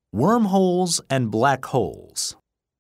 Wormholes and black holes.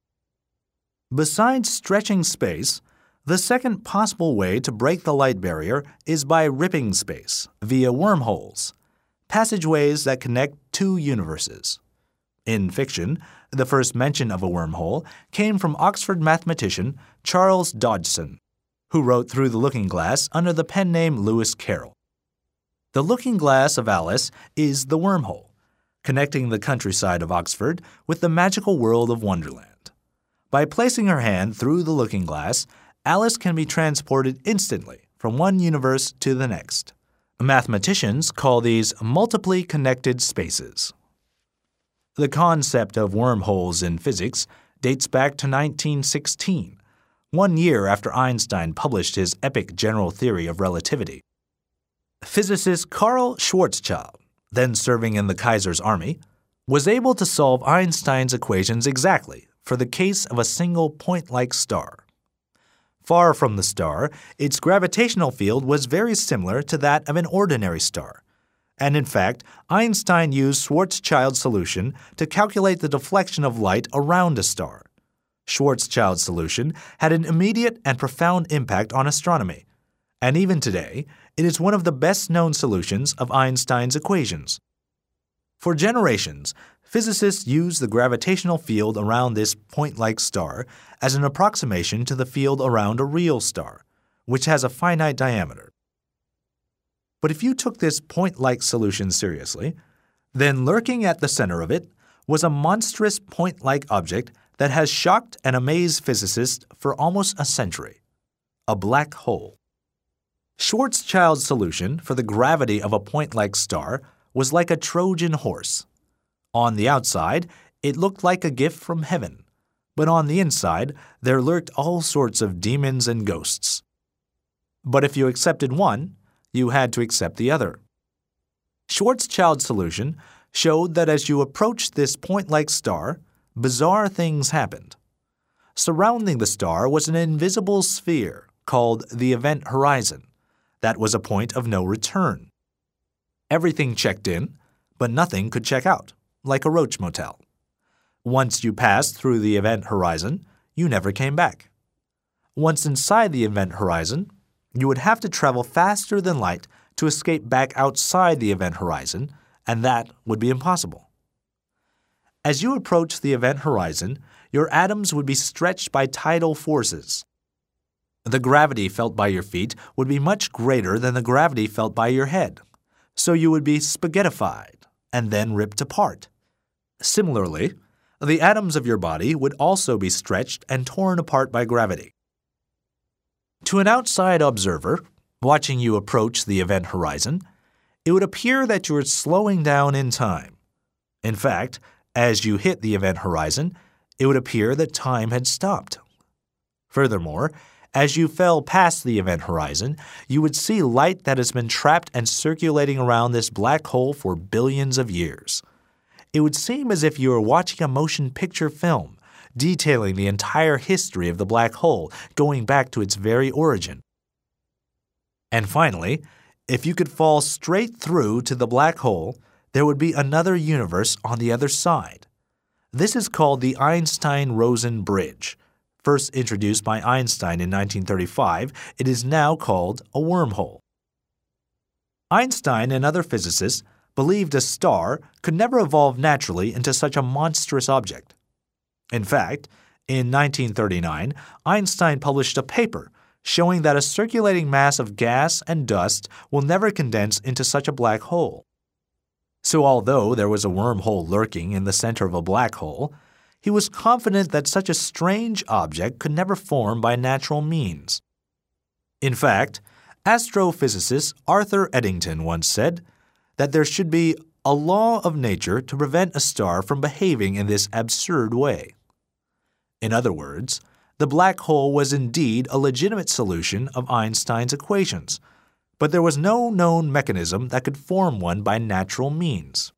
Besides stretching space, the second possible way to break the light barrier is by ripping space via wormholes, passageways that connect two universes. In fiction, the first mention of a wormhole came from Oxford mathematician Charles Dodgson, who wrote Through the Looking Glass under the pen name Lewis Carroll. The looking glass of Alice is the wormhole, connecting the countryside of Oxford with the magical world of Wonderland. By placing her hand through the looking glass, Alice can be transported instantly from one universe to the next. Mathematicians call these multiply connected spaces. The concept of wormholes in physics dates back to 1916, 1 year after Einstein published his epic general theory of relativity. Physicist Karl Schwarzschild, then serving in the Kaiser's army, was able to solve Einstein's equations exactly for the case of a single point-like star. Far from the star, its gravitational field was very similar to that of an ordinary star. And in fact, Einstein used Schwarzschild's solution to calculate the deflection of light around a star. Schwarzschild's solution had an immediate and profound impact on astronomy. And even today, it is one of the best-known solutions of Einstein's equations. For generations, physicists used the gravitational field around this point-like star as an approximation to the field around a real star, which has a finite diameter. But if you took this point-like solution seriously, then lurking at the center of it was a monstrous point-like object that has shocked and amazed physicists for almost a century: a black hole. Schwarzschild's solution for the gravity of a point-like star was like a Trojan horse. On the outside, it looked like a gift from heaven, but on the inside, there lurked all sorts of demons and ghosts. But if you accepted one, you had to accept the other. Schwarzschild's solution showed that as you approached this point-like star, bizarre things happened. Surrounding the star was an invisible sphere called the event horizon. That was a point of no return. Everything checked in, but nothing could check out, like a roach motel. Once you passed through the event horizon, you never came back. Once inside the event horizon, you would have to travel faster than light to escape back outside the event horizon, and that would be impossible. As you approached the event horizon, your atoms would be stretched by tidal forces. The gravity felt by your feet would be much greater than the gravity felt by your head, so you would be spaghettified and then ripped apart. Similarly, the atoms of your body would also be stretched and torn apart by gravity. To an outside observer, watching you approach the event horizon, it would appear that you were slowing down in time. In fact, as you hit the event horizon, it would appear that time had stopped. Furthermore, as you fell past the event horizon, you would see light that has been trapped and circulating around this black hole for billions of years. It would seem as if you were watching a motion picture film, detailing the entire history of the black hole, going back to its very origin. And finally, if you could fall straight through to the black hole, there would be another universe on the other side. This is called the Einstein-Rosen bridge. First introduced by Einstein in 1935, it is now called a wormhole. Einstein and other physicists believed a star could never evolve naturally into such a monstrous object. In fact, in 1939, Einstein published a paper showing that a circulating mass of gas and dust will never condense into such a black hole. So although there was a wormhole lurking in the center of a black hole, he was confident that such a strange object could never form by natural means. In fact, astrophysicist Arthur Eddington once said that there should be a law of nature to prevent a star from behaving in this absurd way. In other words, the black hole was indeed a legitimate solution of Einstein's equations, but there was no known mechanism that could form one by natural means.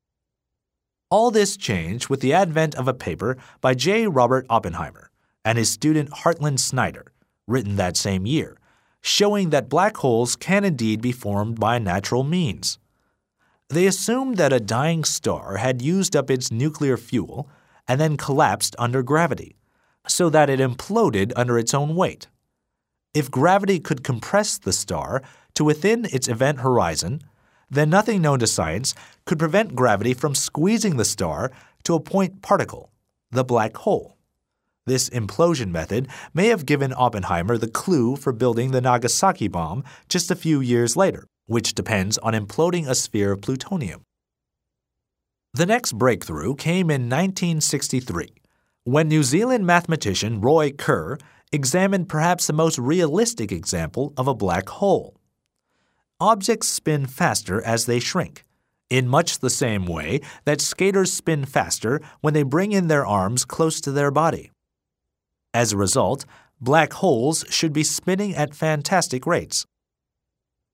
All this changed with the advent of a paper by J. Robert Oppenheimer and his student Hartland Snyder, written that same year, showing that black holes can indeed be formed by natural means. They assumed that a dying star had used up its nuclear fuel and then collapsed under gravity, so that it imploded under its own weight. If gravity could compress the star to within its event horizon, then nothing known to science could prevent gravity from squeezing the star to a point particle, the black hole. This implosion method may have given Oppenheimer the clue for building the Nagasaki bomb just a few years later, which depends on imploding a sphere of plutonium. The next breakthrough came in 1963, when New Zealand mathematician Roy Kerr examined perhaps the most realistic example of a black hole. Objects spin faster as they shrink, in much the same way that skaters spin faster when they bring in their arms close to their body. As a result, black holes should be spinning at fantastic rates.